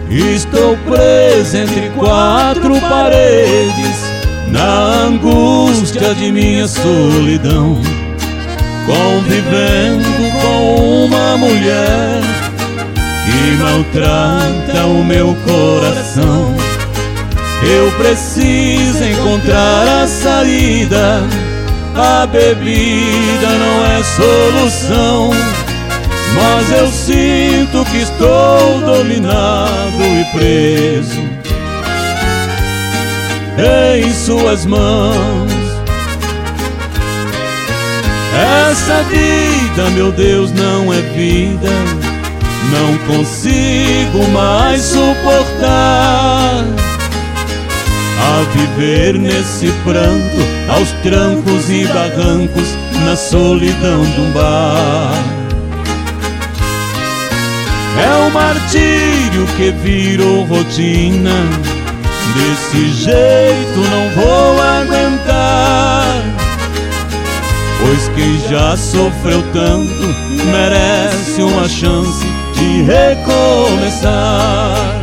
Estou preso entre quatro paredes, na angústia de minha solidão, convivendo com uma mulher que maltrata o meu coração. Eu preciso encontrar a saída, a bebida não é solução, mas eu sinto que estou dominado e preso em suas mãos. Essa vida, meu Deus, não é vida, não consigo mais suportar a viver nesse pranto, aos trancos e barrancos, na solidão de um bar. É um martírio que virou rotina, desse jeito não vou aguentar, pois quem já sofreu tanto merece uma chance de recomeçar.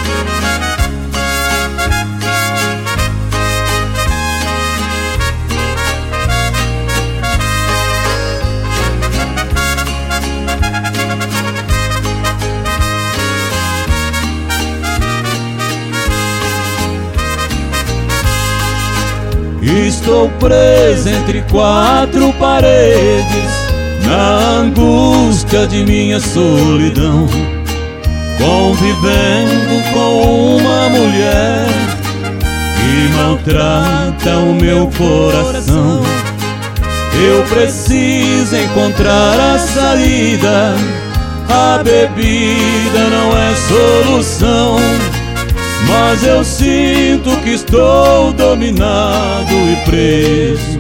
Estou preso entre quatro paredes, na angústia de minha solidão, convivendo com uma mulher que maltrata o meu coração. Eu preciso encontrar a saída, a bebida não é solução, mas eu sinto que estou dominado e preso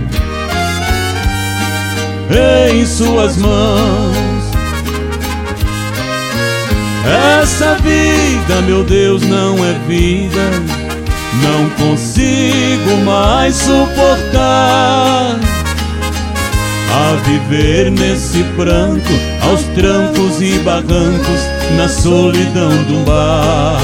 em suas mãos. Essa vida, meu Deus, não é vida, não consigo mais suportar a viver nesse pranto, aos trancos e barrancos, na solidão de um bar.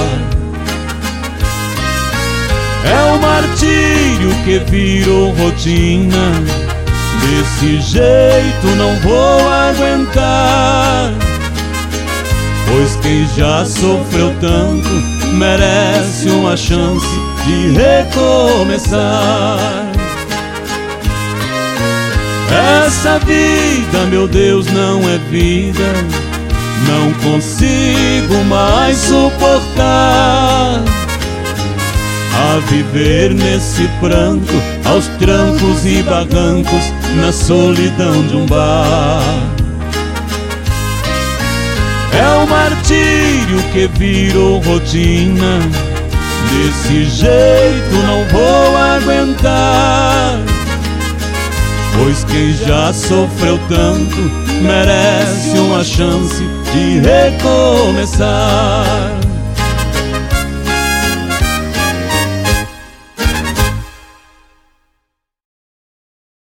É um martírio que virou rotina, desse jeito não vou aguentar, pois quem já sofreu tanto, merece uma chance de recomeçar. Essa vida, meu Deus, não é vida, não consigo mais suportar a viver nesse pranto, aos trancos e barrancos, na solidão de um bar. É um martírio que virou rotina, desse jeito não vou aguentar, pois quem já sofreu tanto merece uma chance de recomeçar.